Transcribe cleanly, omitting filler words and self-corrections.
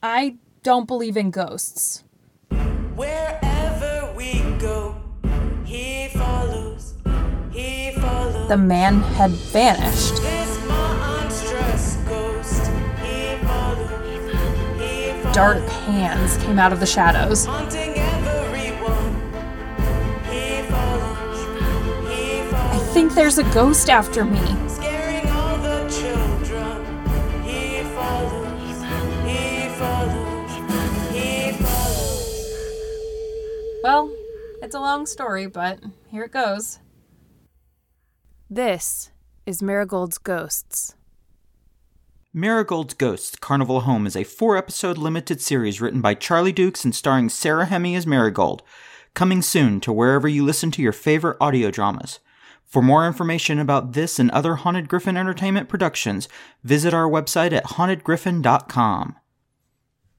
I don't believe in ghosts. Wherever we go, he follows, he follows. The man had vanished. This monstrous ghost, he follows, he follows. Dark hands came out of the shadows. Haunting everyone, he follows, he follows. I think there's a ghost after me. Scaring all the children, he follows, he follows, he follows. Well, it's a long story, but here it goes. This is Marigold's Ghosts. Marigold's Ghosts, Carnival Home is a 4-episode limited series written by Charlie Dukes and starring Sarah Hemme as Marigold, coming soon to wherever you listen to your favorite audio dramas. For more information about this and other Haunted Griffin Entertainment productions, visit our website at hauntedgriffin.com.